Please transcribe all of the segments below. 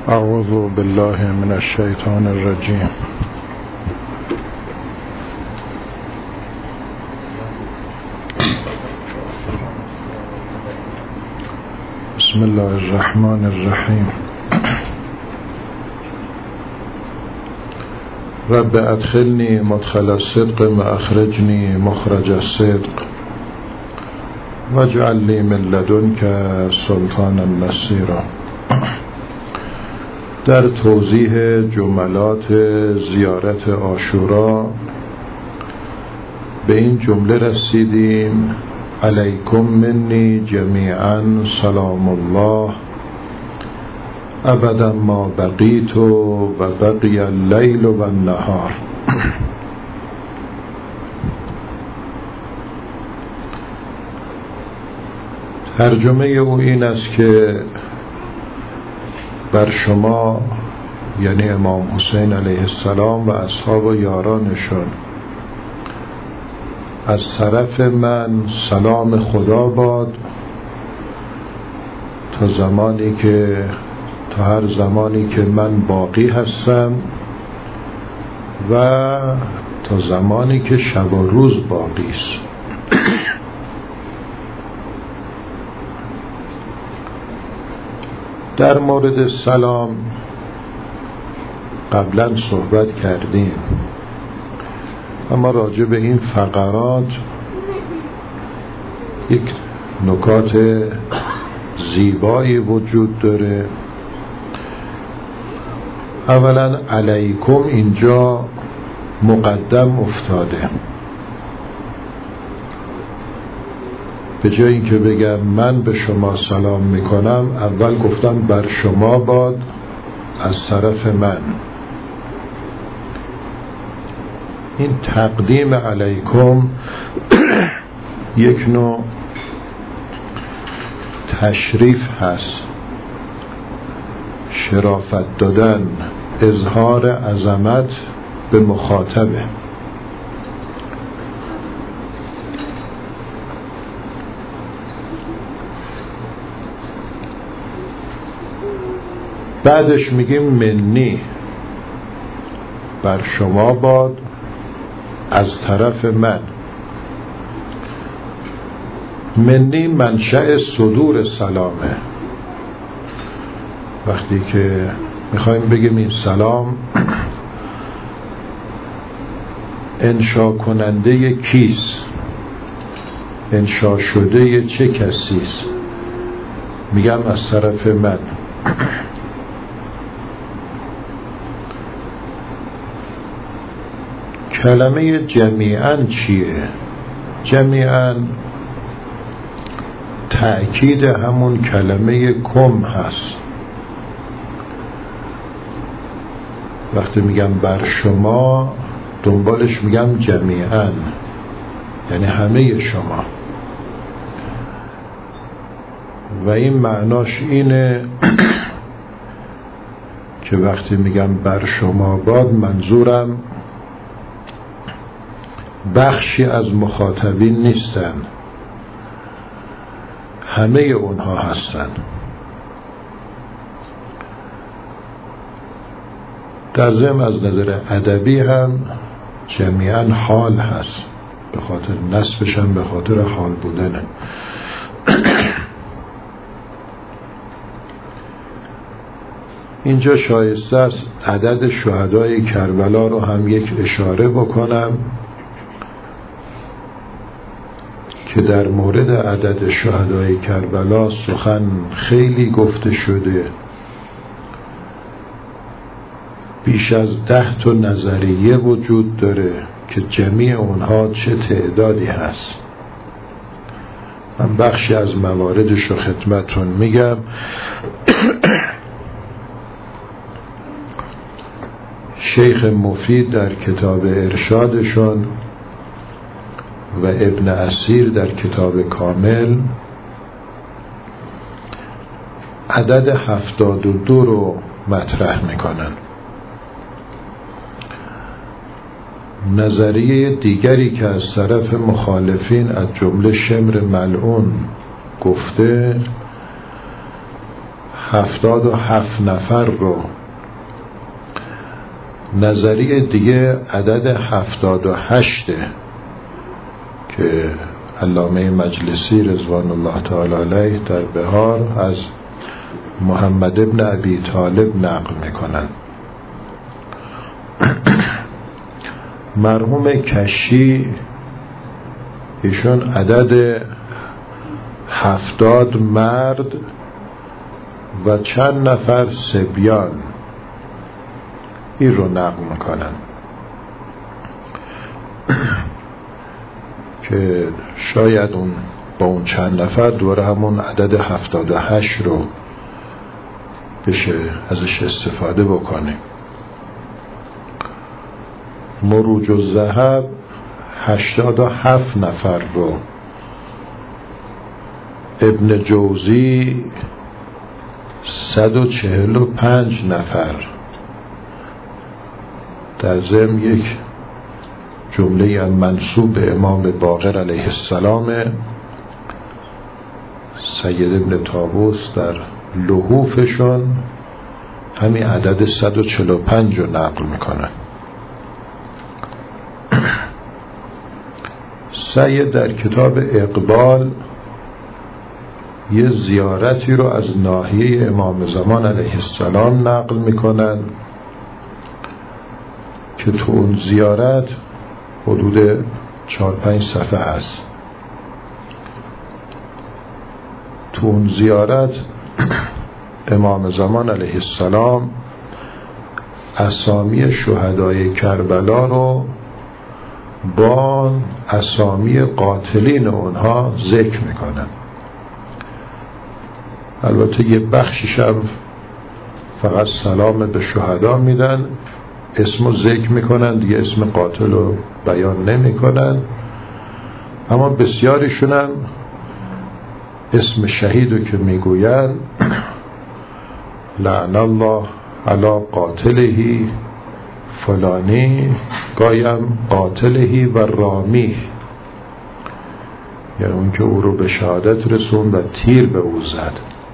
اعوذ بالله من الشیطان الرجیم. بسم الله الرحمن الرحیم. رب ادخلنی مدخل الصدق واخرجنی مخرج الصدق واجعل لی من لدنک سلطانا نصیرا. در توضیح جملات زیارت عاشورا به این جمله رسیدیم: علیکم منی جمیعا سلام الله ابدا ما بقیت و بقی اللیل و النهار. ترجمه او این است که بر شما، یعنی امام حسین علیه السلام و اصحاب و یارانشون، از طرف من سلام خدا باد تا هر زمانی که من باقی هستم و تا زمانی که شب و روز باقی است. در مورد سلام قبلا صحبت کردیم، اما راجع به این فقرات یک نکات زیبایی وجود داره. اولا علیکم اینجا مقدم افتاده، به جای اینکه بگم من به شما سلام میکنم، اول گفتم بر شما باد از طرف من. این تقدیم علیکم یک نوع تشریف هست، شرافت دادن، اظهار عظمت به مخاطبه. بعدش میگیم منی، بر شما باد از طرف من. منی منشأ صدور سلامه. وقتی که میخوایم بگیم این سلام انشا کننده کیست، انشا شده چه کسیست، میگم از طرف من. کلمه جمیعاً چیه؟ جمیعاً تأکید همون کلمه کم هست. وقتی میگم بر شما، دنبالش میگم جمیعاً، یعنی همه شما. و این معناش اینه که وقتی میگم بر شما باد، منظورم بخشی از مخاطبین نیستن، همه اونها هستن. در ضمن از نظر ادبی هم جمیعاً حال هست، به خاطر نسبش هم به خاطر حال بودنه. اینجا شایسته است عدد شهدای کربلا رو هم یک اشاره بکنم که در مورد عدد شهدای کربلا سخن خیلی گفته شده. بیش از 10 تا نظریه وجود داره که جمیع اونها چه تعدادی هست. من بخشی از مواردش رو خدمتون میگم. شیخ مفید در کتاب ارشادشون و ابن اسیر در کتاب کامل عدد 72 رو مطرح میکنن. نظریه دیگری که از طرف مخالفین از جمله شمر ملعون گفته 77 نفر رو، نظریه دیگه عدد 78 که علامه مجلسی رضوان الله تعالی علیه در بهار از محمد ابن ابی طالب نقل میکنن. مرحوم کشی ایشون عدد 70 مرد و چند نفر صبیان این رو نقل میکنن که شاید اون با اون چند نفر دوره همون عدد 78 رو بشه ازش استفاده بکنیم. مروج الذهب 87 نفر رو، ابن جوزی 145 نفر. در ضمن یک جمله منسوب به امام باقر علیه السلام، سید ابن طاووس در لحوفشون همین عدد 145 رو نقل میکنن. سید در کتاب اقبال یه زیارتی رو از ناحیه امام زمان علیه السلام نقل میکنن که تو اون زیارت حدود 4-5 صفحه هست. تو اون زیارت امام زمان علیه السلام اسامی شهدای کربلا رو با اسامی قاتلین اونها ذکر میکنن. البته یه بخشش هم فقط سلام به شهدا میدن، اسمو ذکر میکنن، دیگه اسم قاتل رو بیان نمیکنن، اما بسیاریشون هم اسم شهید رو که میگوین لعن الله علی قاتلهی فلانی، گایم قاتلهی و رامی، یعنی اون که او رو به شهادت رسون و تیر به او زد.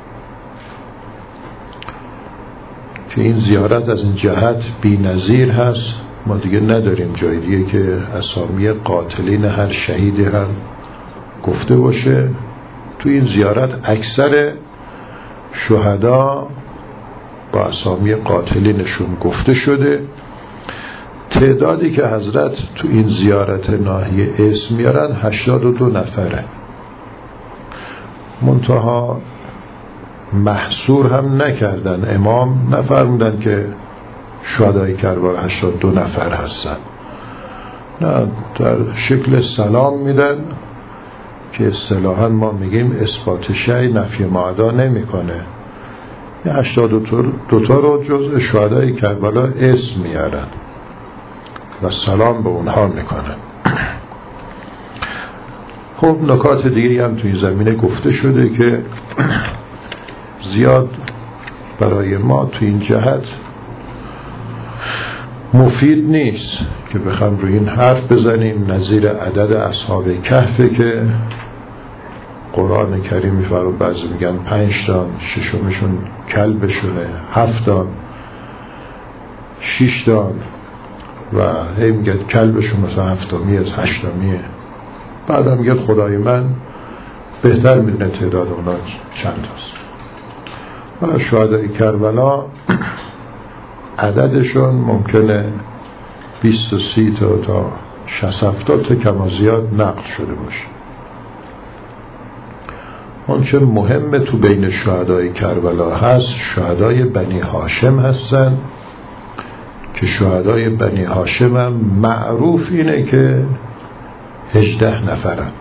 که این زیارت از این جهت بی نظیر هست، ما دیگه نداریم جای دیگه که اسامی قاتلین هر شهیدی هم گفته باشه. تو این زیارت اکثر شهدا با اسامی قاتلینشون گفته شده. تعدادی که حضرت تو این زیارت ناحیه اسم میارن 82 نفره، منتها محصور هم نکردن، امام نفرمودن که شهدای کربلا 82 نفر هستن، نه، در شکل سلام میدن که اصطلاحاً ما میگیم اثبات شیء نفی معدا نمیکنه. 82 تا رو جزء شهدای کربلا اسم میارن و سلام به اونها میکنن. خب نکات دیگه هم توی زمینه گفته شده که زیاد برای ما توی این جهت مفید نیست که بخوام روی این حرف بزنیم. نظیر عدد اصحاب کهف که قرآن کریم میفرماید، بعضی میگن 5 تا، ششمشون کلبشونه، 7 تا، 6 تا و هی میگه کلبشون مثلا 7 تامیه، 8 تامیه. بعد هم میگه خدای من بهتر میدونه تعداد اونا چند هست. حالا شهدای کربلا عددشون ممکنه 20 تا 30 تا 60 تا کم و زیاد نقل شده باشه. اونچه مهم تو بین شهدای کربلا هست، شهدای بنی هاشم هستن که شهدای بنی هاشم هم معروف اینه که 18 نفرن.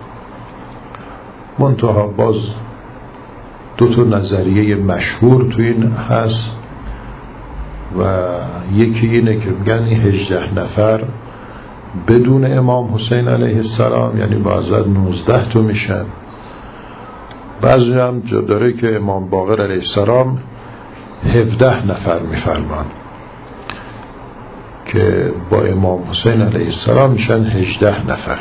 منتها باز 2 تا نظریه مشهور تو این هست و یکی اینه که میگن این 18 نفر بدون امام حسین علیه السلام، یعنی بعضی 19 تا میشن. بعضی هم جا داره که امام باقر علیه السلام 17 نفر میفرمان که با امام حسین علیه السلام میشن 18 نفر.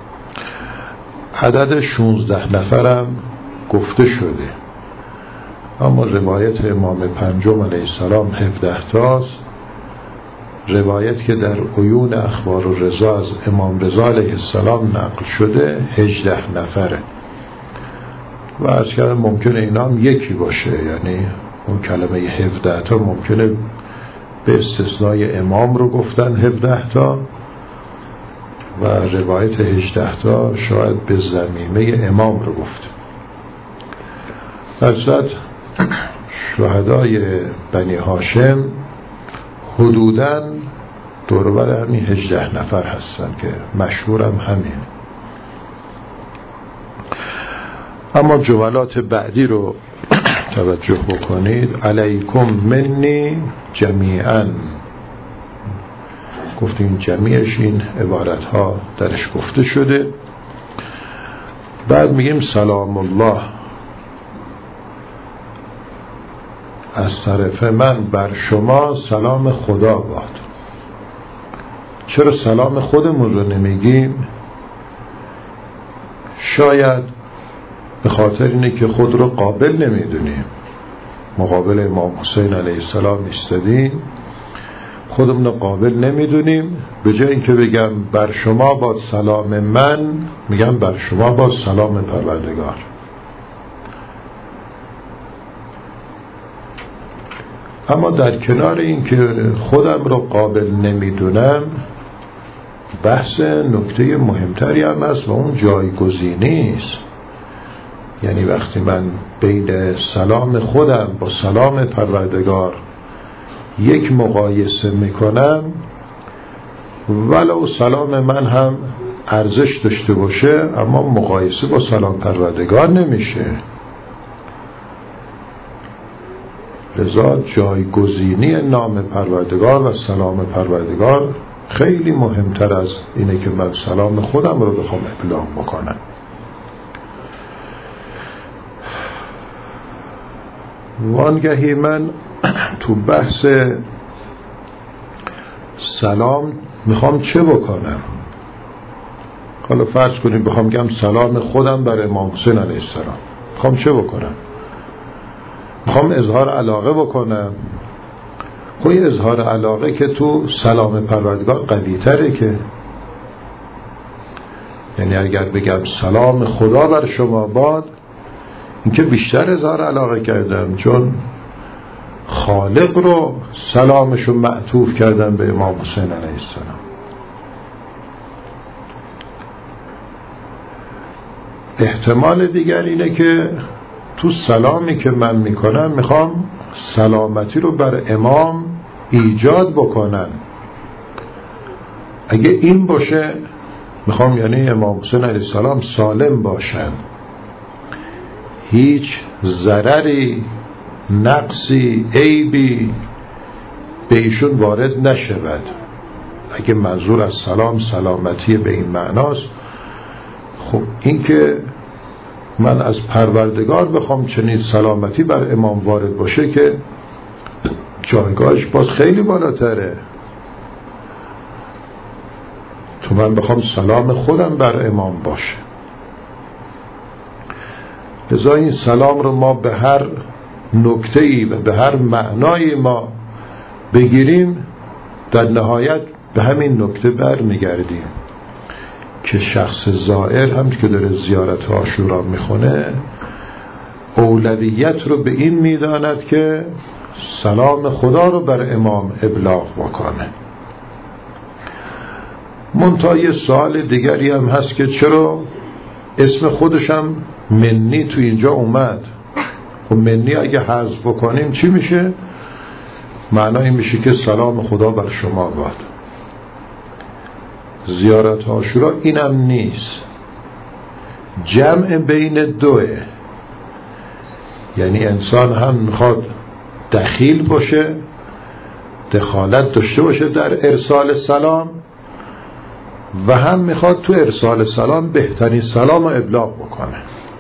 عدد 16 نفرم گفته شده، اما روایت امام پنجم علیه السلام 17 تاست. روایت که در عیون اخبار و رضا از امام رضا علیه السلام نقل شده 18 نفره و از که ممکنه اینا هم یکی باشه، یعنی اون کلمه 17 تا ممکنه به استثنای امام رو گفتن 17 تا و روایت 18 تا شاید به ضمیمه امام رو گفته. در صورت شهدای بنی هاشم حدوداً دوربر همین 18 نفر هستن که مشهورم همین. اما جملات بعدی رو توجه بکنید. علیکم منی جمیعاً، گفتیم جمیعش این عبارت ها درش گفته شده. بعد میگیم سلام الله از طرف من بر شما سلام خدا باد. چرا سلام خودمون رو نمیگیم؟ شاید به خاطر اینه که خود رو قابل نمیدونیم. مقابل امام حسین علیه السلام ایستادیم، خودمون رو قابل نمیدونیم، به جای اینکه بگم بر شما باد سلام من، میگم بر شما باد سلام پروردگار. اما در کنار این که خودم رو قابل نمیدونم، بحث نکته مهمتری هم هست و اون جایگزینی است. یعنی وقتی من بین سلام خودم با سلام پروردگار یک مقایسه میکنم، ولو سلام من هم ارزش داشته باشه اما مقایسه با سلام پروردگار نمیشه. لذا جایگزینی نام پروردگار و سلام پروردگار خیلی مهمتر از اینه که من سلام خودم رو بخوام ابلاغ بکنم. وانگهی من تو بحث سلام میخوام چه بکنم؟ حالا فرض کنیم بخوام بگم سلام خودم بر امام حسین علیه السلام، میخوام چه بکنم؟ میخوام اظهار علاقه بکنم. خب اظهار علاقه که تو سلام پروردگار قوی تره، که یعنی اگر بگم سلام خدا بر شما باد، این که بیشتر اظهار علاقه کردم، چون خالق رو سلامشو معطوف کردم به امام حسین علیه السلام. احتمال دیگر اینه که تو سلامی که من میکنم میخوام سلامتی رو بر امام ایجاد بکنم. اگه این باشه میخوام یعنی امام حسین علیه السلام سالم باشن، هیچ ضرری، نقصی، عیبی به ایشون وارد نشود. اگه منظور از سلام سلامتی به این معناست، خب این که من از پروردگار بخوام چنین سلامتی بر امام وارد باشه که جایگاهش باز خیلی بالاتره. تو من بخوام سلام خودم بر امام باشه. لذا این سلام رو ما به هر نکته‌ای و به هر معنای ما بگیریم، در نهایت به همین نکته برمیگردیم که شخص زائر هم که داره زیارت عاشورا میخونه اولویت رو به این میداند که سلام خدا رو بر امام ابلاغ بکنه. منتها یه سوال دیگری هم هست که چرا اسم خودش هم منی تو اینجا اومد؟ و منی اگه حذف بکنیم چی میشه؟ معنی میشه که سلام خدا بر شما باد. زیارت عاشورا اینم نیست، جمع بین دوه. یعنی انسان هم میخواد دخیل باشه، دخالت داشته باشه در ارسال سلام، و هم میخواد تو ارسال سلام بهترین سلام رو ابلاغ بکنه.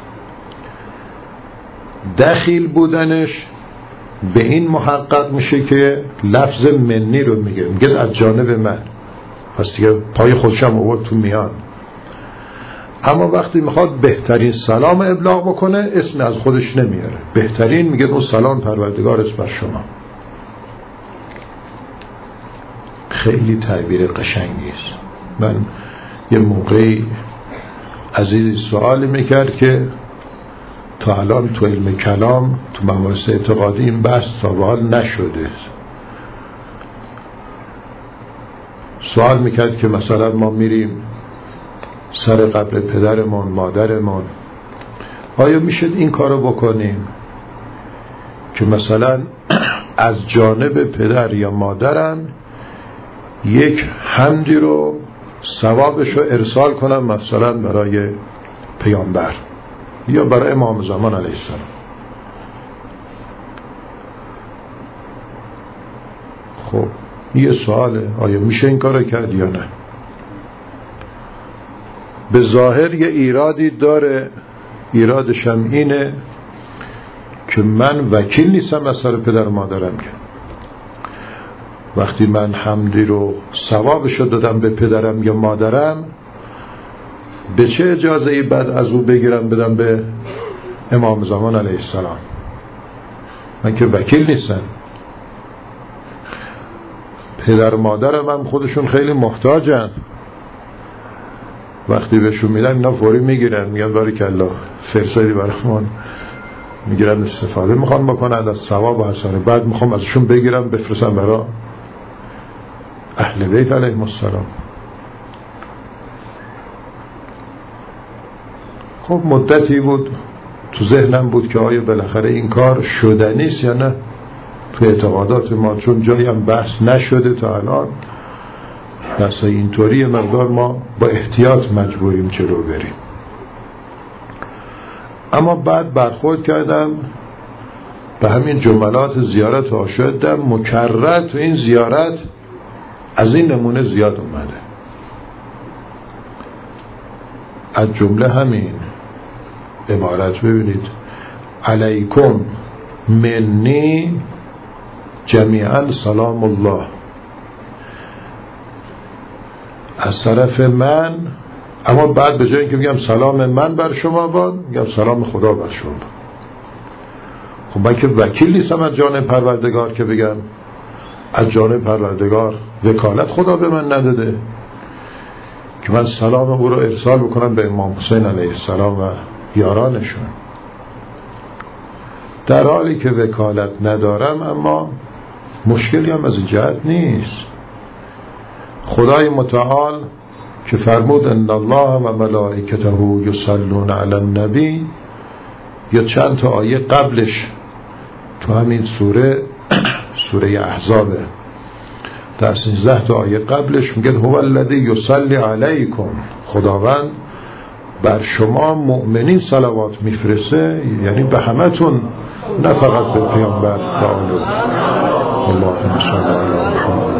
دخیل بودنش به این محقق میشه که لفظ منی رو میگه از جانب من، پس دیگه پای خودشم آورد تو میان. اما وقتی میخواد بهترین سلام ابلاغ بکنه اسم از خودش نمیاره، بهترین میگه اون سلام پروردگارت بر شما. خیلی تعبیر قشنگی است. من یه موقعی عزیزی سوالی میکرد که تا الان تو علم کلام تو مباحث اعتقادی این بحث تا به حال نشده. سوال میکرد که مثلا ما میریم سر قبر پدرمون مادرمون، آیا میشه این کارو بکنیم که مثلا از جانب پدر یا مادرم یک حمدی رو ثوابش رو ارسال کنم مثلا برای پیامبر یا برای امام زمان علیه السلام؟ خب یه سواله، آیا میشه این کارو کرد یا نه؟ به ظاهر یه ایرادی داره، ایرادش هم اینه که من وکیل نیستم از سر پدر مادرم که وقتی من حمدی رو ثوابش رو دادم به پدرم یا مادرم، به چه اجازه ای بعد از او بگیرم بدم به امام زمان علیه السلام؟ من که وکیل نیستم. پدر مادرم هم خودشون خیلی محتاجن، وقتی بهشون میدن اینا فوری میگیرن، میگن باریکالله فرصتی برامون، میگیرن استفاده میخوان بکنن از ثواب و حسنه، بعد میخوام ازشون بگیرم بفرستم برای اهل بیت علیهم السلام. خب مدتی بود تو ذهنم بود که آیا بالاخره این کار شدنیست یا نه تو اعتقادات ما، چون جایی هم بحث نشده تا الان. بحث اینطوری مقدار ما با احتیاط مجبوریم جلو بریم. اما بعد برخورد کردم به همین جملات زیارت عاشق دم، مکرر تو این زیارت از این نمونه زیاد اومده. از جمله همین عبارت ببینید: علیکم منی جمیعا سلام الله. از طرف من، اما بعد به جای اینکه میگم سلام من بر شما باد، میگم سلام خدا بر شما باد. خب من که وکیل نیستم از جانب پروردگار که بگم از جانب پروردگار وکالت خدا به من نداده که من سلام او رو ارسال بکنم به امام حسین علیه السلام و یارانشون، در حالی که وکالت ندارم. اما مشکلی هم از این جهت نیست. خدای متعال که فرمود ان الله و ملائکته یصلون علی النبی، یا چند تا آیه قبلش تو همین سوره احزاب در 13 تا آیه قبلش میگه هو الذی یصلی علیکم، خداوند بر شما مؤمنین صلوات میفرسته، یعنی به همتون، نه فقط به پیامبر و آل اللهم صل علی محمد.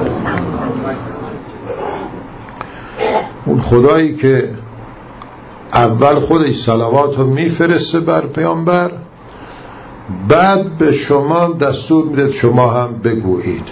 اون خدایی که اول خودش صلوات رو میفرسته بر پیامبر، بعد به شما دستور میده شما هم بگویید.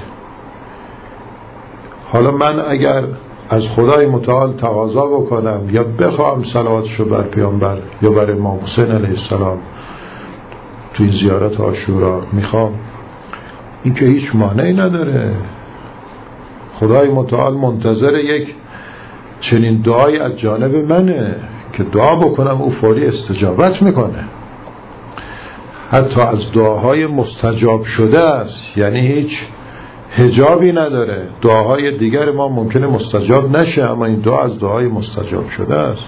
حالا من اگر از خدای متعال تقاضا بکنم یا بخوام صلواتشو بر پیامبر یا بر امام حسین علیه السلام توی زیارت عاشورا میخوام، این که هیچ مانعی نداره. خدای متعال منتظر یک چنین دعای از جانب منه که دعا بکنم او فوری استجابت میکنه. حتی از دعاهای مستجاب شده است، یعنی هیچ حجابی نداره. دعاهای دیگر ما ممکنه مستجاب نشه، اما این دعا از دعای مستجاب شده است.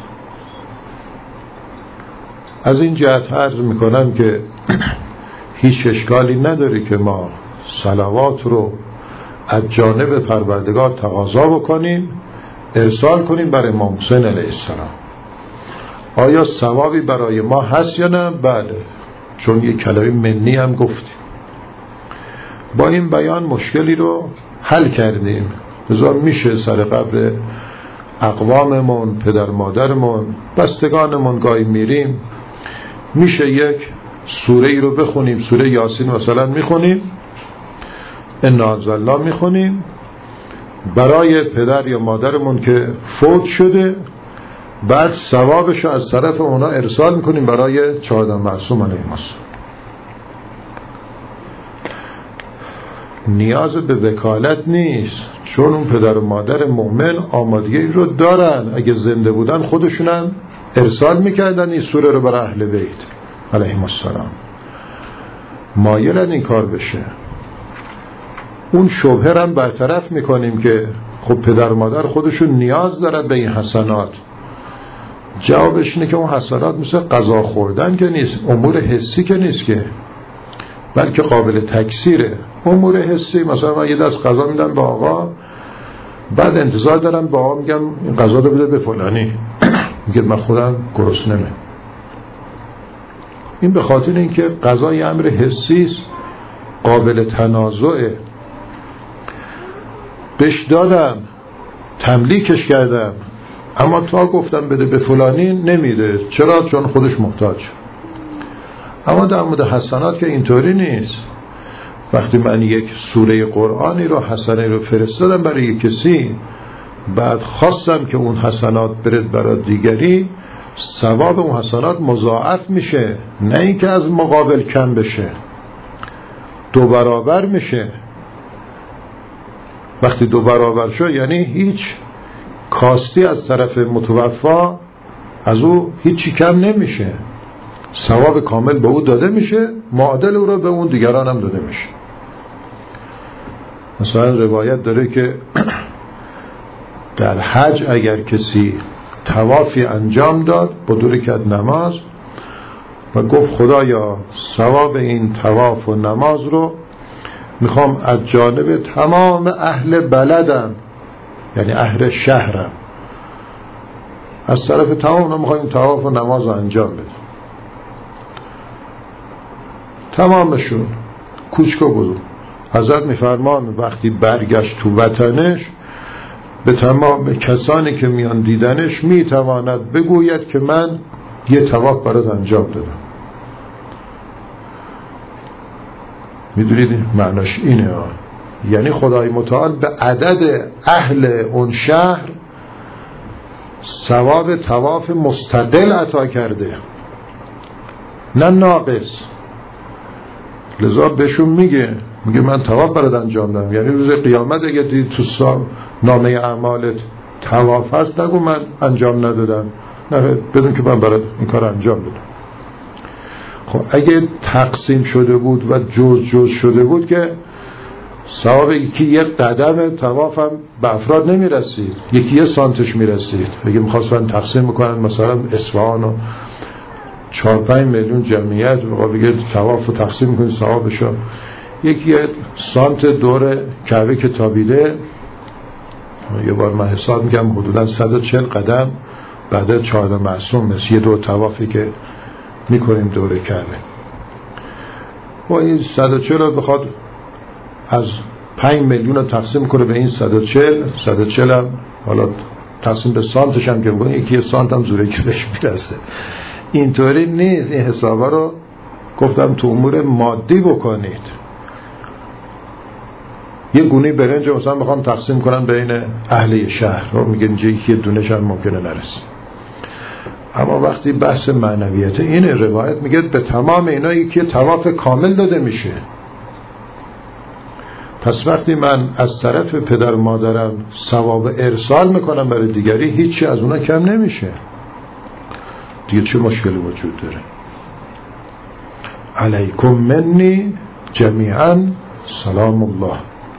از این جهت عرض میکنم که هیچ اشکالی نداره که ما صلوات رو از جانب پروردگار تقاضا بکنیم، ارسال کنیم برای امام حسین علیه السلام. آیا ثوابی برای ما هست یا نه؟ بله، چون یک کلمه منی هم گفتیم. با این بیان مشکلی رو حل کردیم. لذا میشه سر قبر اقواممون، پدر مادرمون، بستگانمون گاهی میریم، میشه یک سوره ای رو بخونیم، سوره یاسین مثلا میخونیم، انا انزلنا میخونیم برای پدر یا مادرمون که فوت شده، بعد ثوابش رو از طرف اونا ارسال میکنیم برای 14 معصوم علیهم السلام. نیاز به وکالت نیست، چون اون پدر و مادر مؤمن آمادگی رو دارن، اگه زنده بودن خودشونم ارسال میکردن این سوره رو برای اهل بیت علیهم السلام، مایلن این کار بشه. اون شبهه هم برطرف میکنیم که خب پدر و مادر خودشون نیاز دارن به این حسنات. جوابش اینه که اون حسنات مثل غذا خوردن که نیست، امور حسی که نیست که، بلکه قابل تکثیره. امور حسی مثلا من یه دست غذا میدم به آقا، بعد انتظار دارم به آقا میگم این غذا رو بده به فلانی، میگه من خودم گرسنمه. این به خاطر اینکه غذا یه امر حسی است، قابل تنازعه. بهش دادم، تملیکش کردم، اما تا گفتم بده به فلانی نمیده. چرا؟ چون خودش محتاج. اما در مورد حسنات که اینطوری نیست. وقتی من یک سوره قرآنی رو حسنه رو فرستادم برای یک کسی، بعد خواستم که اون حسنات برد برای دیگری، ثواب اون حسنات مضاعف میشه، نه اینکه از مقابل کم بشه، 2 برابر میشه. وقتی 2 برابر شد یعنی هیچ کاستی از طرف متوفا از او هیچی کم نمیشه، ثواب کامل به او داده میشه، معادل او رو به اون دیگران هم داده میشه. مثلا روایت داره که در حج اگر کسی طوافی انجام داد با 2 رکعت نماز و گفت خدایا ثواب این طواف و نماز رو میخوام از جانب تمام اهل بلدم، یعنی اهل شهرم، از طرف تمام میخوایم طواف و نماز رو انجام بدیم، تمامشون کوچک و بزرگ. حضرت میفرمان وقتی برگشت تو وطنش به تمام کسانی که میان دیدنش میتواند بگوید که من یه طواف برات انجام دادم. میدونید معناش اینه یعنی خدای متعال به عدد اهل اون شهر ثواب طواف مستقل عطا کرده، نه ناقص. لذا بهشون میگه من طواف برات انجام دادم، یعنی روز قیامت اگه دید تو نامه اعمالت طواف هست نگو من انجام ندادم، نه بدون که من برات این کار انجام دادم. خب اگه تقسیم شده بود و جز شده بود که ثواب یکی یک قدم طواف هم به افراد نمیرسید، یکی 1 سانتش میرسید. اگه میخواستن تقسیم میکنن مثلا اصفهان و 4-5 میلیون جمعیت و بگه طواف رو تقسیم میکنید ثوابشو، یکی 1 سانت دور کعبه که تابیده، یه بار من حساب میکنم حدودا 140 قدم بعد 14 معصوم، مثل یه 2 طوافی که میکنیم دور کعبه. و این 140 رو بخواد از 5 میلیون رو تقسیم کنه به این 140 هم حالا تقسیم به سانتش هم که بکنه، یکی 1 سانت هم زوره که بهش میرسه. اینطوری نیست. این حسابا رو گفتم تو امور مادی بکنید. یه گونه برنج مثلا بخوام تقسیم کنن بین اهل شهر رو، میگن اینجا یکی دونش هم ممکنه نرسه. اما وقتی بحث معنویت، این روایت میگه به تمام اینا یکی طواف کامل داده میشه. پس وقتی من از طرف پدر و مادرم ثواب ارسال میکنم برای دیگری، هیچی از اونا کم نمیشه. دیگه چه مشکلی وجود داره؟ علیکم منی جمیعا سلام الله.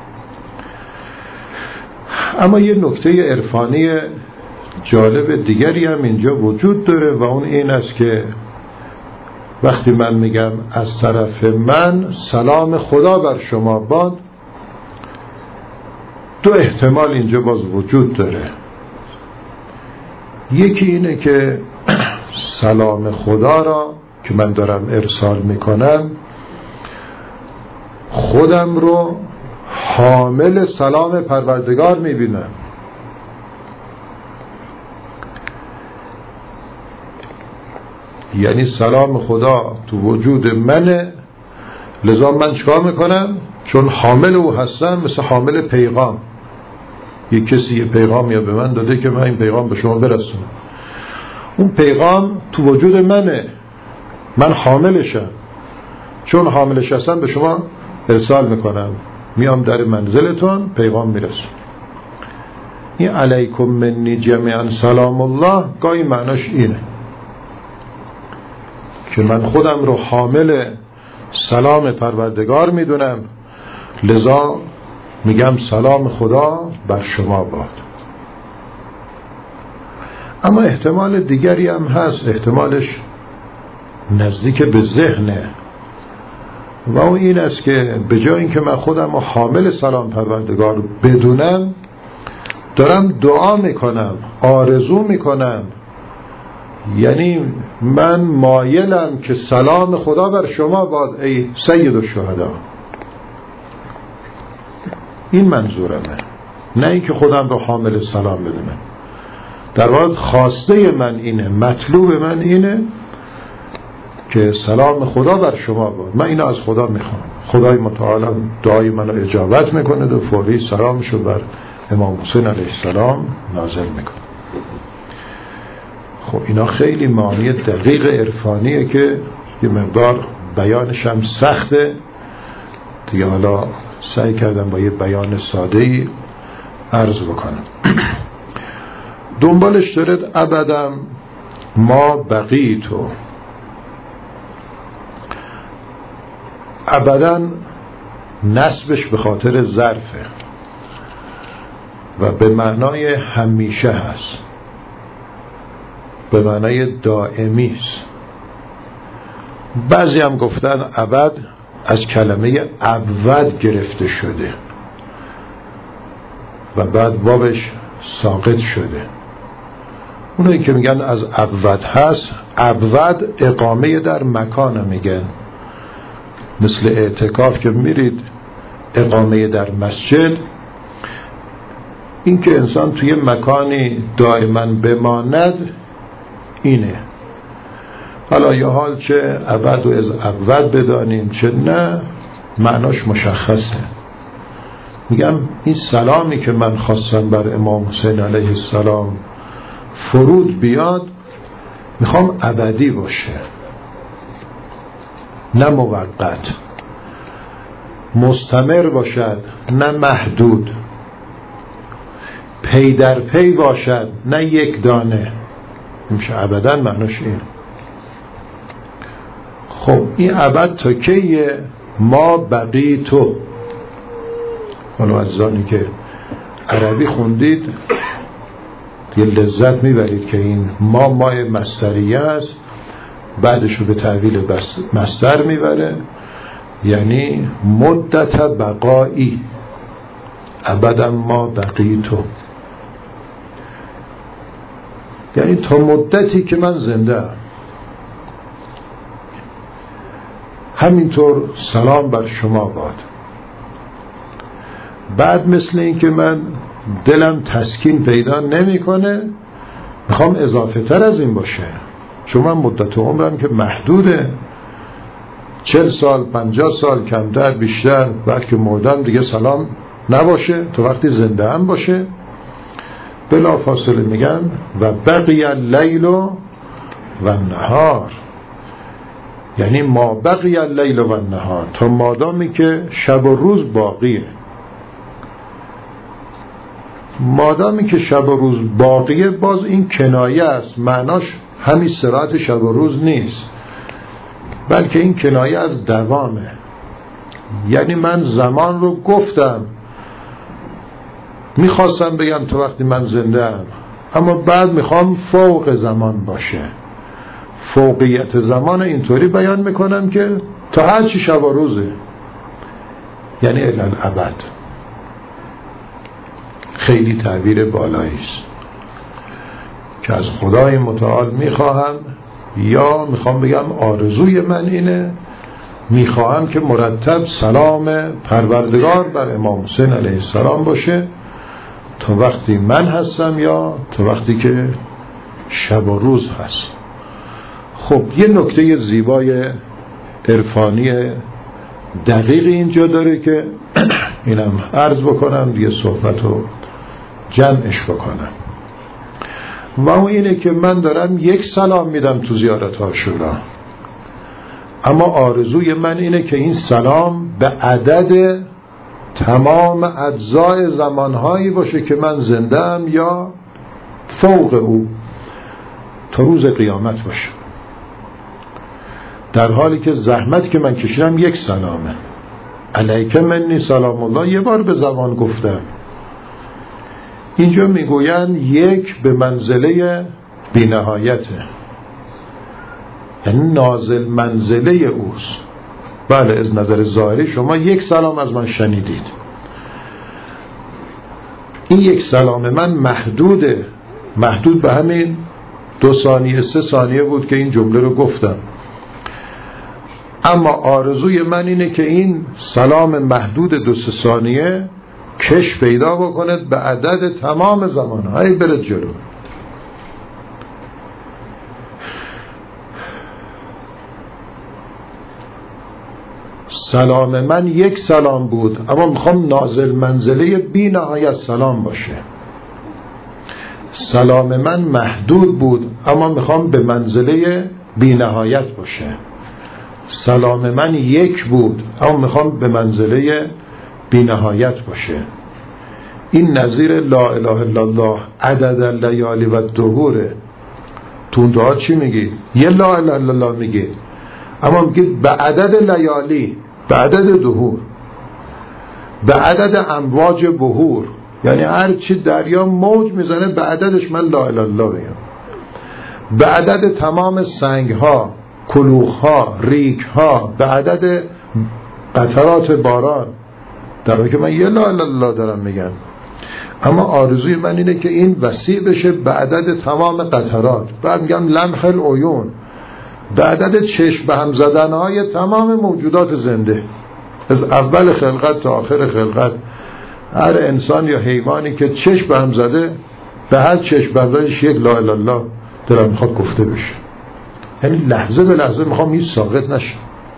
اما یه نکته عرفانی جالب دیگری هم اینجا وجود داره و اون این است که وقتی من میگم از طرف من سلام خدا بر شما باد، 2 احتمال اینجا باز وجود داره. یکی اینه که سلام خدا را که من دارم ارسال میکنم خودم رو حامل سلام پروردگار میبینم. یعنی سلام خدا تو وجود منه، لذا من چیکار میکنم؟ چون حامل او هستم، مثل حامل پیغام. یک کسی یه پیغام یا به من داده که من این پیغام به شما برسونم، اون پیغام تو وجود منه، من حاملشم، چون حاملش هستم به شما ارسال میکنم، میام در منزلتون پیغام میرسم. این علیکم منی جمیعا سلام الله گاهی معناش اینه که من خودم رو حامل سلام پروردگار میدونم، لذا میگم سلام خدا بر شما باد. اما احتمال دیگری هم هست، احتمالش نزدیک به ذهنه و اون این است که به جای اینکه من خودم رو حامل سلام پروردگار بدونم، دارم دعا میکنم، آرزو میکنم، یعنی من مایلم که سلام خدا بر شما باد ای سید الشهدا. این منظورمه، نه اینکه خودم رو حامل سلام بدونم. در واقع خواسته من اینه، مطلوب من اینه که سلام خدا بر شما باد. من اینو از خدا میخوام. خدای متعال دعای منو اجابت میکنه و فوری سلامشو بر امام حسین علیه السلام نازل میکنه. خب اینا خیلی معانی دقیق عرفانیه که یه مقدار بیانش هم سخته دیگه، حالا سعی کردم با یه بیان ساده‌ای عرض بکنم. دنبالش دارد ابدم ما بقیتو. ابداً نسبش به خاطر ظرفه و به معنای همیشه هست، به معنای دائمی است. بعضی هم گفتن ابد از کلمه ابد گرفته شده و بعد بابش ساقط شده. اونایی که میگن از ابد هست، ابد اقامه در مکان میگن، مثل اعتکاف که میرید اقامه در مسجد، این که انسان توی مکانی دائما بماند اینه. حالا یا حال چه ابد و از ابد بدانیم چه نه، معناش مشخصه. میگم این سلامی که من خواستم بر امام حسین علیه السلام فرود بیاد، میخوام ابدی باشه، نه موقت، مستمر باشد نه محدود، پی در پی باشد نه یک دانه. میشه ابدا معناش این. خب این ابد تا کیه؟ ما بقی تو. حالا عزیزانی که عربی خوندید یه لذت میبرید که این ما مای مصدریه است، بعدشو به تعویل مصدر میبره، یعنی مدت بقایی، ابدا ما بقی تو، یعنی تا مدتی که من زنده ام. همینطور سلام بر شما باد. بعد مثل این که من دلم تسکین پیدا نمیکنه، میخوام اضافه تر از این باشه، چون من مدت عمرم که محدوده، 40 سال 50 سال کمتر بیشتر، بعد که مردم دیگه سلام نباشه، تو وقتی زنده هم باشه. بلا فاصله میگن و بقی اللیل و النهار، یعنی ما بقی اللیل و النهار، تا مادامی که شب و روز باقیه. مادامی که شب و روز باقیه، باز این کنایه است، معناش همین صراحت شب و روز نیست، بلکه این کنایه از دوامه. یعنی من زمان رو گفتم، میخواستم بگم تا وقتی من زنده ام، اما بعد میخوام فوق زمان باشه. فوقیت زمان اینطوری بیان میکنم که تا هر چی شب و روزه، یعنی الالابد. خیلی تعبیر بالایی است که از خدای متعال میخواهم، یا میخوام بگم آرزوی من اینه، میخواهم که مرتب سلام پروردگار بر امام حسین علیه السلام باشه، تا وقتی من هستم یا تا وقتی که شب و روز هست. خب یه نکته زیبای عرفانی دقیق اینجا داره که اینم عرض بکنم، یه صحبت رو جمعش بکنم. و اون اینه که من دارم یک سلام میدم تو زیارت عاشورا، اما آرزوی من اینه که این سلام به عدد تمام اجزای زمانهایی باشه که من زنده‌ام یا فوق او تا روز قیامت باشه، در حالی که زحمت که من کشیدم یک سلامه. علیک منی سلام الله یه بار به زبان گفتم. اینجا میگوین یک به منزله بی نهایته، یعنی نازل منزله اوست. بله از نظر ظاهری شما یک سلام از من شنیدید، این یک سلام من محدود به همین 2 ثانیه 3 ثانیه بود که این جمله رو گفتم، اما آرزوی من اینه که این سلام محدود 2-3 ثانیه کش پیدا بکند به عدد تمام زمانهای برد جلو. سلام من یک سلام بود، اما میخوام نازل منزله بی نهایت سلام باشه. سلام من محدود بود، اما میخوام به منزله بی نهایت باشه. سلام من یک بود، اما میخوام به منزله بی نهایت باشه. این نظیر لا اله الا الله عدد اللیالی و الدهوره. تو اون دعا چی میگی؟ یه لا اله الا الله میگی، اما میگید به عدد لیالی، به عدد دهور، به عدد امواج بهور، یعنی هر چی دریا موج میزنه به عددش من لا اله الا الله بگم. به عدد تمام سنگ ها، کلوخ ها، ریگ ها، به عدد قطرات باران، در حالی که من یه لا اله الا الله دارم میگم. اما آرزوی من اینه که این وسیع بشه به عدد تمام قطرات. بعد میگم لمح العیون، به عدد چشم به هم زدنهای تمام موجودات زنده، از اول خلقت تا آخر خلقت. هر انسان یا حیوانی که چشم به هم زده، به هر چشم بردارش یک لا اله الا الله دارم میخواد گفته بشه. یعنی لحظه به لحظه میخوام هیچ ساقط نشه.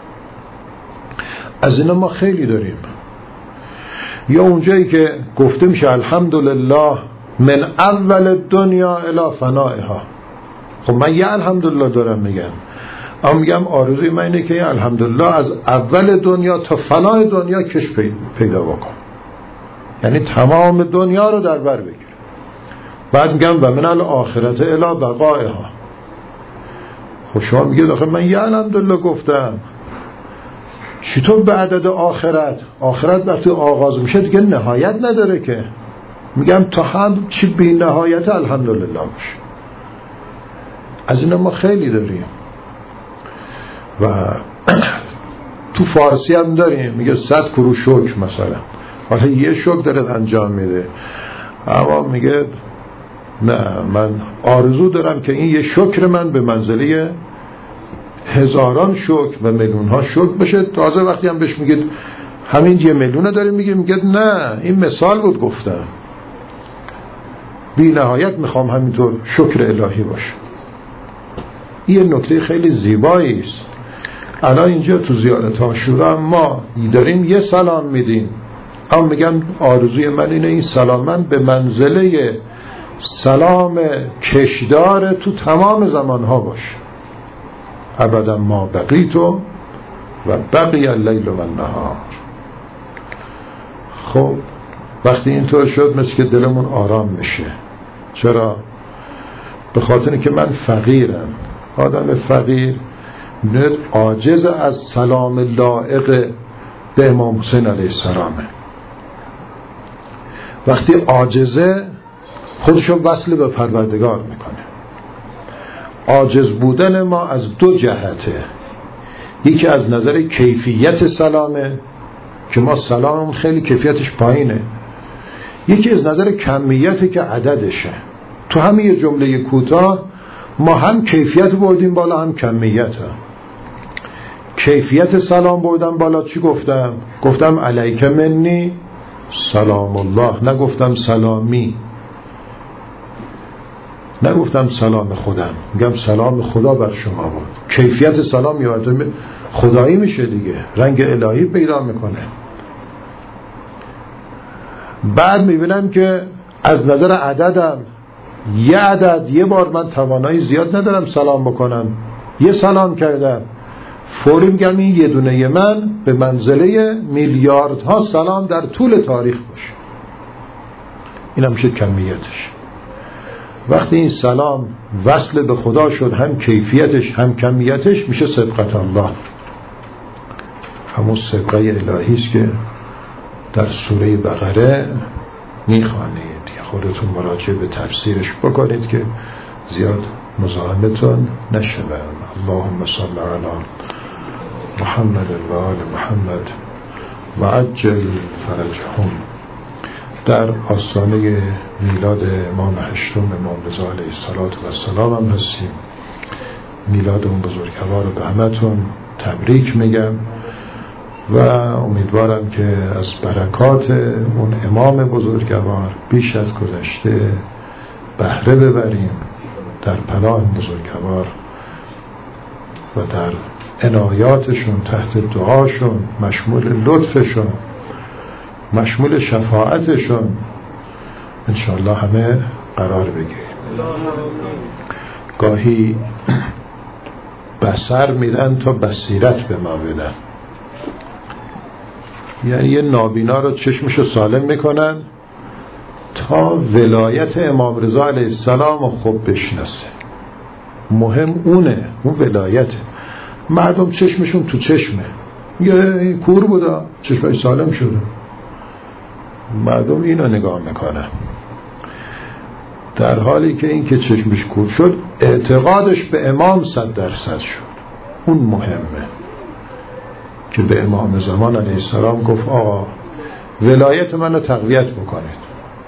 از اینا ما خیلی داریم. یا اونجایی که گفته میشه الحمدلله من اول دنیا الی فنائها. خب من یه الحمدلله دارم میگم، اما میگم آرزوی من اینه که الحمدلله از اول دنیا تا فنای دنیا کش پیدا بکن، یعنی تمام دنیا رو در بر بگیر. بعد میگم و من الاخرت الی بقائها. خب شما میگید آخه من یه الحمدلله گفتم، چطور به عدد آخرت؟ آخرت وقتی آغاز میشه دیگه نهایت نداره که. میگم تا هم چی بی نهایت الحمدلله باشه. از اینا ما خیلی داریم و تو فارسی هم داریم، میگه 100 کرو شکر مثلا. حالا یه شکر داره انجام میده، اما میگه نه، من آرزو دارم که این یه شکر من به منزله هزاران شکر و میلیون ها شکر بشه. تازه وقتی هم بهش میگید همین 1 میلیون داریم، میگه نه این مثال بود گفتم، بی نهایت میخوام همینطور شکر الهی باشه. این نکته خیلی زیبایی است. الان اینجا تو زیارت عاشورا ما داریم یه سلام میدیم، اما میگم آرزوی من اینه این سلام من به منزله سلام کشدار تو تمام زمانها باشه. ابدا ما بقیتو و بقی اللیل و النهار. خب وقتی اینطور شد مثل که دلمون آرام میشه. چرا؟ به خاطر که من فقیرم. آدم فقیر عاجز از سلام لایق به امام حسین علیه السلامه. وقتی عاجزه خودشو وصل به پروردگار میکنه. عاجز بودن ما از 2 جهته. یکی از نظر کیفیت سلامه که ما سلاممون خیلی کیفیتش پایینه، یکی از نظر کمیته که عددشه. تو همین جمله کوتاه ما هم کیفیت بردیم بالا هم کمیت. کیفیت سلام بردم بالا. چی گفتم؟ گفتم علیک منی سلام الله، نگفتم سلامی، نگفتم سلام خودم، میگم سلام خدا بر شما بود. کیفیت سلام یادم خدایی میشه دیگه، رنگ الهی پیدا میکنه. بعد میبینم که از نظر عددم یه عدد یه بار من توانایی زیاد ندارم سلام بکنم، یه سلام کردم فوری میگم این یه دونه من به منزله میلیاردها سلام در طول تاریخ باشه. این هم میشه کمیتش. وقتی این سلام وصل به خدا شد، هم کیفیتش هم کمیتش، میشه صدقت الله، همون صدقه الهی است که در سوره بقره میخوانید. خودتون مراجعه به تفسیرش بکنید که زیاد مزاحمتون نشه. اللهم صل علی محمد و آل محمد و عجل فرجهم. در آستانه میلاد امام هشتم امام رضا علیه السلام هم هستیم. میلاد اون بزرگوار رو به همتون تبریک میگم و امیدوارم که از برکات اون امام بزرگوار بیش از گذشته بهره ببریم، در پناه بزرگوار و در عنایاتشون، تحت دعاشون، مشمول لطفشون، مشمول شفاعتشون انشاءالله همه قرار بگیریم. گاهی بصر میدن تا بصیرت به ما بدن، یعنی یه نابینا رو چشمشو سالم میکنن تا ولایت امام رضا علیه السلام رو خوب بشناسه. مهم اونه، اون ولایته. مردم چشمشون تو چشمه، یه کور بودا چشمش سالم شده، مردم اینو نگاه میکنن، در حالی که این که چشمش کور شد اعتقادش به امام 100% شد. اون مهمه که به امام زمان علیه السلام گفت آقا ولایت منو تقویت بکنید.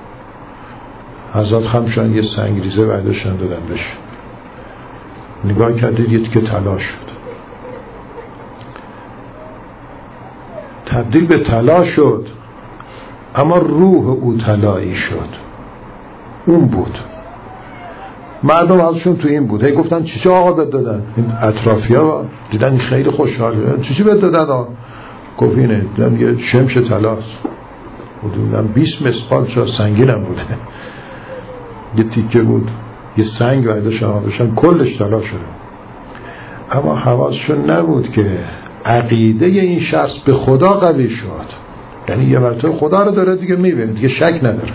حضرت خمشان یه سنگریزه برداشتن دادن بهش، نگاه کردید یه که طلا شد، تبدیل به طلا شد، اما روح او طلایی شد. اون بود. مردم ازشون تو این بود. هی گفتن چی آقا بد دادن؟ این اطرافیا دیدن خیلی خوشحال، چی بد دادن؟ گفت اینه دیدم یه شمش طلاست. دیدم 20 مسقال چا سنگینم بوده، یه تیکه بود، یه سنگ برداشتن کلش طلا شده. اما حواسشون نبود که عقیده این شخص به خدا قوی شد، یعنی یه مرتبه خدا رو داره دیگه میبینه، دیگه شک نداره.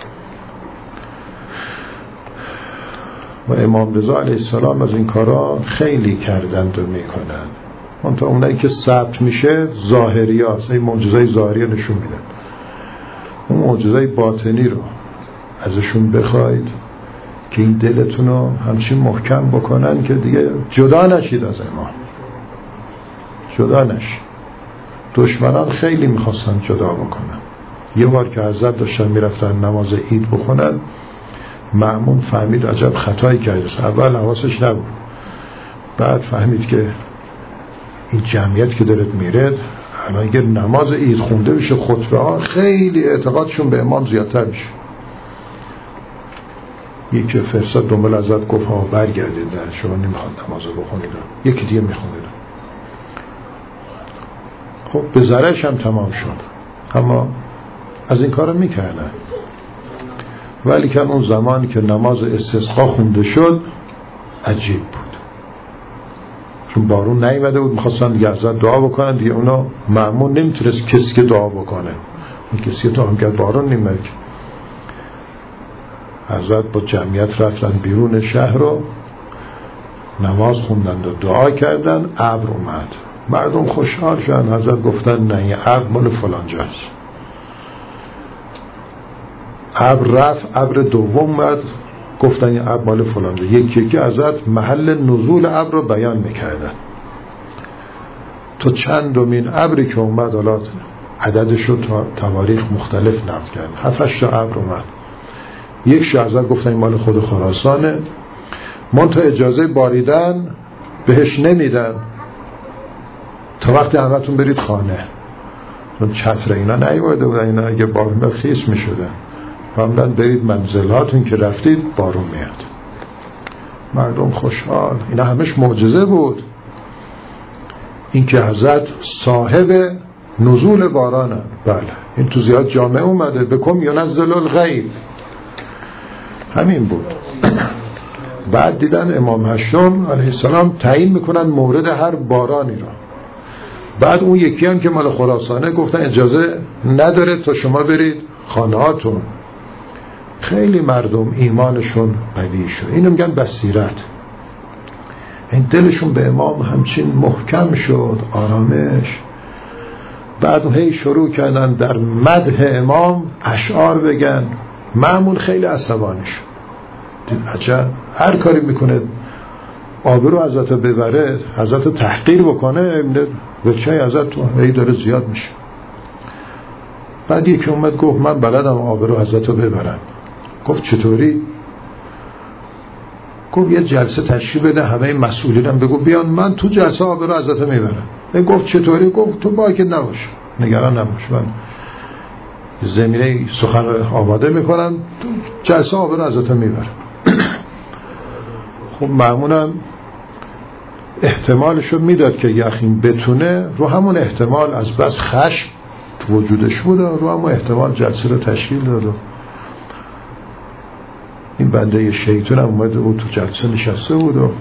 و امام رضا علیه السلام از این کارا خیلی کردند و میکنن. منتها اونایی که ثبت میشه ظاهری هست، این معجزهای ظاهری نشون میدن. اون معجزهای باطنی رو ازشون بخواید که این دلتون رو همچین محکم بکنن که دیگه جدا نشید از امام، جدا نشید. دشمنان خیلی میخواستن جدا بکنن. یه بار که حضرت داشتن میرفتن نماز عید بخونن، مأمون فهمید عجب خطایی کرده. اول حواسش نبود، بعد فهمید که این جمعیت که دارد میره الان اگه نماز عید خونده بشه، خطبه ها، خیلی اعتقادشون به امام زیادتر میشه. یکی فرصت دنبال حضرت گفت ها برگردید، شما نمیخواد نماز بخونید، یکی دیگه میخونید. خب به ضررش هم تمام شد، اما از این کار میکردن. ولی که اون زمانی که نماز استسقا خونده شد عجیب بود، چون بارون نیومده بود، میخواستن دیگه حضرت دعا بکنن دیگه، اونا مأمون نمیتونست کسی که دعا بکنه، اون کسی که دعا میکرد بارون نیمد. حضرت با جمعیت رفتن بیرون شهر رو نماز خوندن و دعا کردن. ابر اومد، مردم خوشحال شدن. حضرت گفتن نه، این ابر مال فلانجاست. ابر رفت، ابر دوم اومد، گفتن این ابر مال فلانجا. یکی یکی حضرت محل نزول ابر رو بیان میکردن. تو چندمین ابری که اومد، حالا عددش رو تواریخ مختلف نقل کردن، 7-8 تا ابر اومد. یک شهزاد گفتن این مال خود خراسانه، منتها اجازه باریدن بهش نمیدن تا وقتی همتون برید خانه، چون چتر اینا نیورده بودن، اینا اگه بارون خیس میشدن. فرمودن برید منزلاتون که رفتید بارون میاد. مردم خوشحال. اینا همش معجزه بود. این که حضرت صاحب نزول بارانن. بله، این تو زیاد جامعه اومده، بکن ینزل الغیث. همین بود. بعد دیدن امام هشتم علیه السلام تعیین میکنن مورد هر بارانی را. بعد اون یکی هم که مال خراسانه گفتن اجازه نداره تا شما برید خانه هاتون. خیلی مردم ایمانشون قوی شد. اینو میگن بصیرت. این دلشون به امام همچین محکم شد، آرامش. بعد هی شروع کردن در مدح امام اشعار بگن. مأمون خیلی عصبانی شد. دید عجب، هر کاری میکنه آبرو حضرت ببره، حضرت تحقیر بکنه، بچه حضرت هی داره زیاد میشه. بعد یکی اومد گفت من بلدم آبرو حضرت ببرم. گفت چطوری؟ گفت یه جلسه تشکیل بده، همه مسئولینم بگو بیان من تو جلسه آبرو حضرت میبرم. گفت چطوری؟ گفت تو باید نباش، نگران نباش، من زمینه سخن آماده میکنم، تو جلسه آبرو حضرت میبرم. خب مأمونم احتمالشو میداد که یخین بتونه، رو همون احتمال از بس خشم تو وجودش بود، رو همون احتمال جلسه رو تشکیل داد. این بنده شیطان هم اومده بود تو جلسه نشسته بود و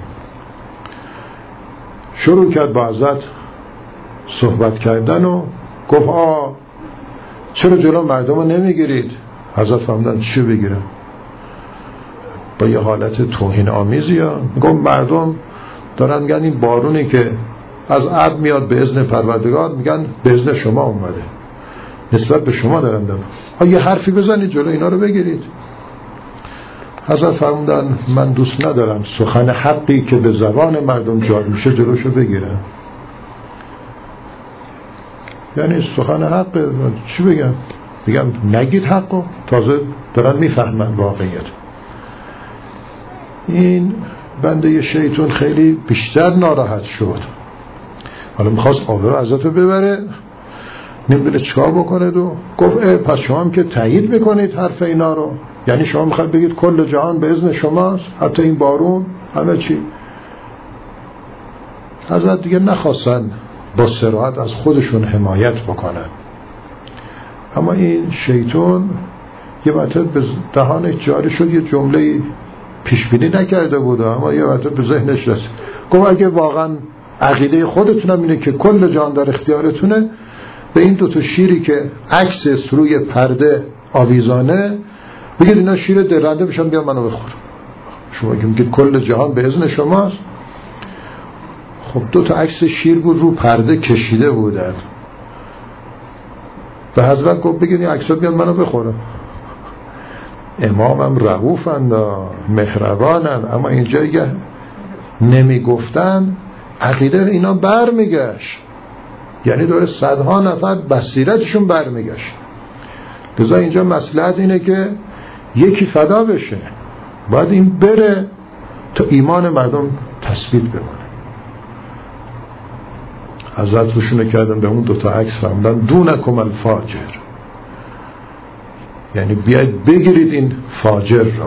شروع کرد با حضرت صحبت کردن و گفت چرا جلو مردم رو نمیگیرید؟ حضرت فهمیدن چی بگیرم؟ با یه حالت توهین آمیزی ها گفت مردم دارن میگن این بارونی که از ابر میاد به اذن پروردگار، میگن به اذن شما اومده، نسبت به شما دارم دارم، یه حرفی بزنید جلو اینا رو بگیرید. حضرت فرمودن من دوست ندارم سخن حقی که به زبان مردم جاری میشه جلوشو بگیرم. یعنی سخن حق چی بگم؟ بگم نگید حقو، تازه دارن میفهمن واقعیت. این بنده شیطان خیلی بیشتر ناراحت شد. حالا میخواست آبرو حضرت رو ببره، نمیدونه چیکار بکنه. و گفت پس شما هم که تایید میکنید حرف اینا رو، یعنی شما میخواید بگید کل جهان به اذن شماست، حتی این بارون، همه چی. حضرت دیگه نخواستن با صراحت از خودشون حمایت بکنن. اما این شیطان یه مرتبه به دهانش جاری شد، یه جمله پیشبینی نکرده بود، اما یه مرتبه به ذهنش رسید. گفت اگه واقعا عقیده خودتونم اینه که کل جهان در اختیارتونه، به این دوتا شیری که عکس روی پرده آویزانه بگید اینا شیر درنده بشن بیا منو بخور. شما که میگید کل جهان به اذن شماست، خب دوتا عکس شیر بود رو پرده کشیده بودن. به حضرت گفت بگید این عکسات بیان منو بخورم. امامم رؤوفن مهربانن، اما اینجا اگه نمیگفتن عقیده اینا برمیگشت، یعنی داره صدها نفر بصیرتشون برمیگشت. لذا اینجا مصلحت اینه که یکی فدا بشه، باید این بره تا ایمان مردم تثبیت بمونه. حضرت روشونه کردن به اون دوتا عکس فرمودن دونکم الفاجر، یعنی بیاید بگیرید این فاجر را.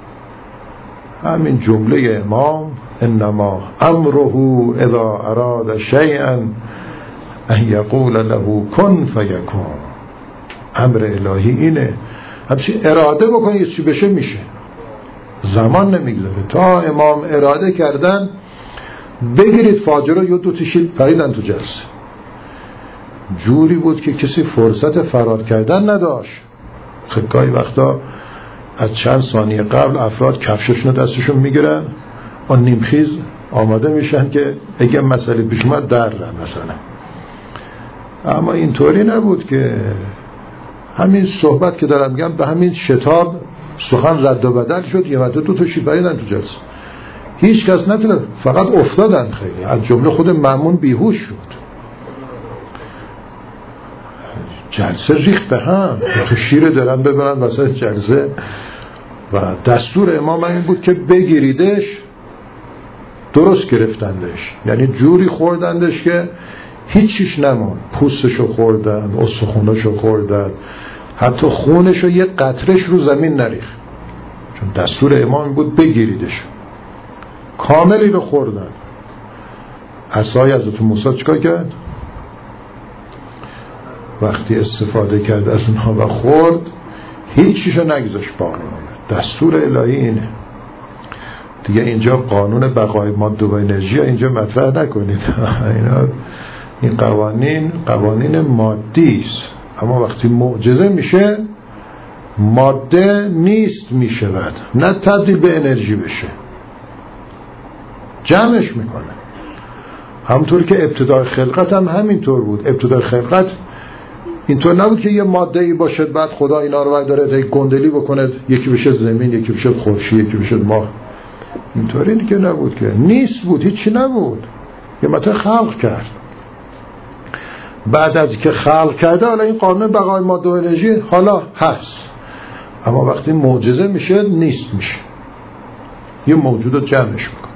همین جمله امام انما امره اذا اراد شیئا ان یقول له کن فیکون. امر الهی اینه، همچی اراده بکنی چی بشه میشه، زمان نمیگذاره. تا امام اراده کردن بگیرید فاجر رو، یه دو تیشید پریدن تو جلسه. جوری بود که کسی فرصت فرار کردن نداشت. خب گاهی وقتا از چند ثانیه قبل افراد کفششون دستشون میگیرن و نیمخیز آماده میشن که اگه مسئله پیش اومد درن مثلا. اما اینطوری نبود که همین صحبت که دارم میگم به همین شتاب سخن رد و بدل شد. یه مدت دو تا شیب پریدن تو جلسه، هیچ کس نتونه، فقط افتادن. خیلی از جمله خود مأمون بیهوش شد. جلسه ریخت به هم، تو شیر دارن ببرن وسط جلسه. و دستور امام این بود که بگیریدش. درست گرفتندش، یعنی جوری خوردندش که هیچیش نمون. پوستشو خوردن، استخوناشو خوردن، حتی خونشو یه قطرش رو زمین نریخت، چون دستور امام بود بگیریدش. کاملی رو خوردن. عصای حضرت موسی چیکار کرد؟ وقتی استفاده کرد از اونها و خورد، هیچیشو نگذاشت بارون آمد. دستور الهی اینه دیگه. اینجا قانون بقای ماده و انرژی اینجا مطرح نکنید. این قوانین مادی است، اما وقتی معجزه میشه ماده نیست میشود، نه تبدیل به انرژی بشه، جمعش میکنه. همونطور که ابتدای خلقت هم همینطور بود. ابتدای خلقت اینطور نبود که یه ماده ای باشد بعد خدا اینا رو داره گندلی بکنه، یکی بشه زمین، یکی بشه خورشید، یکی بشه ماه. اینطوری که نبود، که نیست بود، هیچی نبود، یه مطلب خلق کرد. بعد از که خلق کرده حالا این قانون بقای ماده و انرژی حالا هست، اما وقتی معجزه میشه نیست میشه، یه موجود رو جمعش میکنه.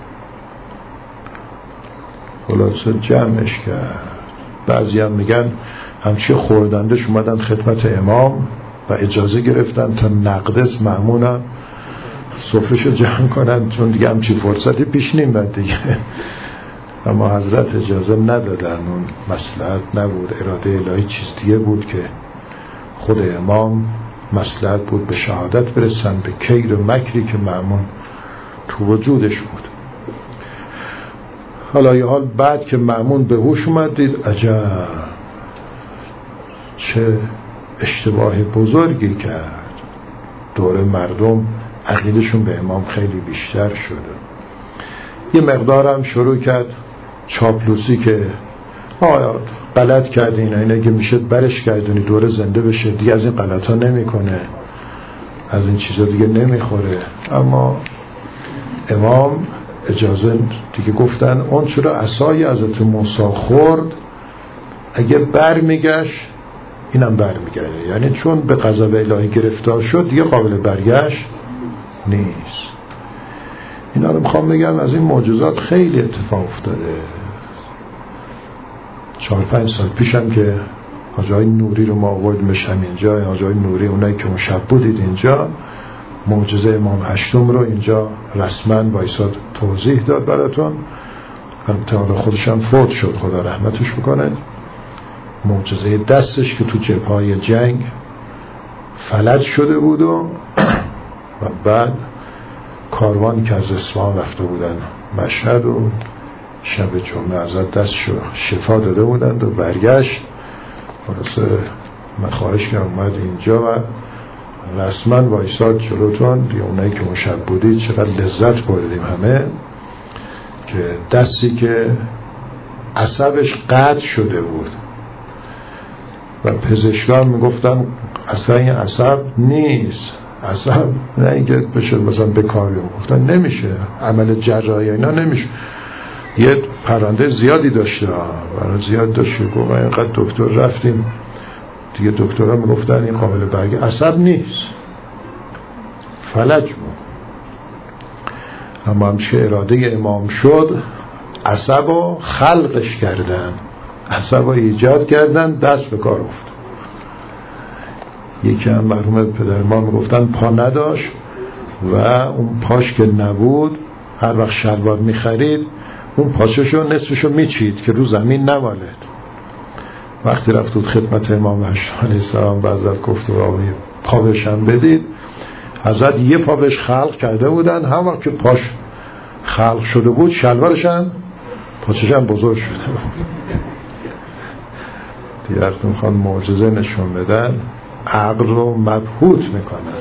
خلاصه جمعش کرد. بعضی هم میگن همچی خوردندش اومدن خدمت امام و اجازه گرفتن تا نقدس مأمونم سفرشو جمع کنن، چون دیگه همچی فرصتی پیش نیمد دیگه. اما حضرت اجازه ندادن، اون مصلحت نبود، اراده الهی چیز دیگه بود که خود امام مصلحت بود به شهادت برسن، به کیر و مکری که مأمون تو وجودش بود. حالا یه حال بعد که مأمون به هوش اومد دید عجب چه اشتباه بزرگی کرد. دور مردم عقیدشون به امام خیلی بیشتر شده. یه مقدارم شروع کرد چاپلوسی که غلط کردین، اینه که میشه برش گردونی دوره زنده بشه، دیگه از این غلط ها نمی کنه، از این چیزا دیگه نمیخوره. اما امام اجازه دیگه گفتن اون چرا عصای حضرت موسی خورد اگه بر میگشت اینم بر میگرده، یعنی چون به غضب الهی گرفتار شد دیگه قابل برگشت نیست. اینا رو میخوام بگم از این معجزات خیلی اتفاق افتاده. 4-5 سال پیشم که حاجی های نوری رو ما آوردیمش همینجا، حاجی های نوری اونایی که اون شب بودید اینجا، معجزه امام هشتم رو اینجا رسما وایساد توضیح داد براتون. البته حالا خودشم فوت شد، خدا رحمتش بکنه. معجزه دستش که تو جبهه‌های جنگ فلج شده بود و بعد کاروان که از اصفهان رفته بودن مشهد و شب جمعه ازت دستشو شفا داده بودند و برگشت. خلاصه من خواهش کردم اومد اینجا و رسما وایساد جلوتون دیگه. اونایی که اون شب بودید چقدر لذت بردیم همه، که دستی که عصبش قطع شده بود و پزشکان میگفتن اصلا این عصب نیست، عصب نه اینکه بشه مثلا بکاریم، گفتن نمیشه، عمل جراحی اینا نمیشه. یه پرنده زیادی داشته، زیاد داشته، گفت ما اینقدر دکتر رفتیم دیگه، دکترها میگفتن این قابل برگه عصب نیست، فلج بود. اما همچه اراده امام شد عصب رو خلقش کردن، عصب رو ایجاد کردن، دست به کار افت. یکی هم مرحوم پدر ما میگفتن پا نداشت و اون پاش که نبود هر وقت شلوار میخرید اون پاششو نصفشو میچید که رو زمین نمالد. وقتی رفتود خدمت امام هشتم علیه السلام و حضرت گفت پا بشن بدید، حضرت یه پا بهش خلق کرده بودن، هم وقت که پاش خلق شده بود شلوارشن پاچشن بزرگ شده بود. دیگه وقتی میخوان معجزه نشون بدن عقل رو مبهوت میکنن.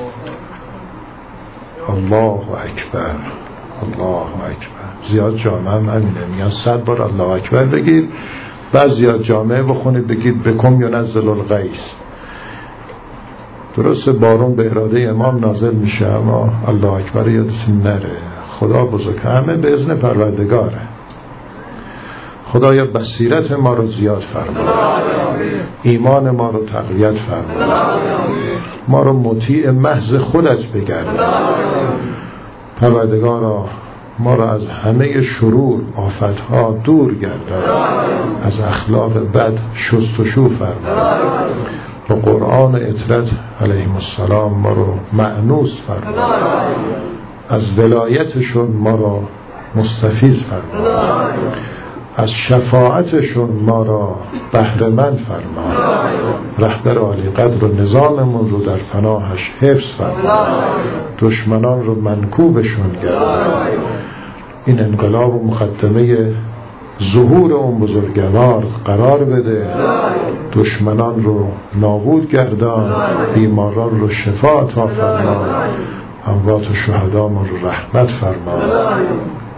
الله اکبر، الله اکبر. زیاد جامعه هم همینه، میگن 100 بار الله اکبر بگید، بعد زیاد جامعه بخونید بگید بکم ینزل الغیث. درسته بارون به اراده امام نازل میشه، اما الله اکبر یادتون نره، خدا بزرگ، همه به اذن پروردگاره. خدایا بصیرت ما رو زیاد فرما، ایمان ما رو تقویت فرما، ما رو مطیع محض خودت بگردان. پروردگارا ما رو از همه شرور آفتها دور گردان، از اخلاق بد شستشو فرما، با قرآن اطرت علیهم السلام ما رو مأنوس فرما، از ولایتشون ما رو مستفیض فرما. از شفاعتشون ما را بهره‌مند فرما. رهبر عالی قدر و نظاممون رو در پناهش حفظ فرما. دشمنان رو منکوبشون گردان. این انقلاب و مقدمه ظهور اون بزرگوار قرار بده. دشمنان رو نابود گردان، بیماران رو شفا عطا فرما، اموات و شهدامون رو رحمت فرما.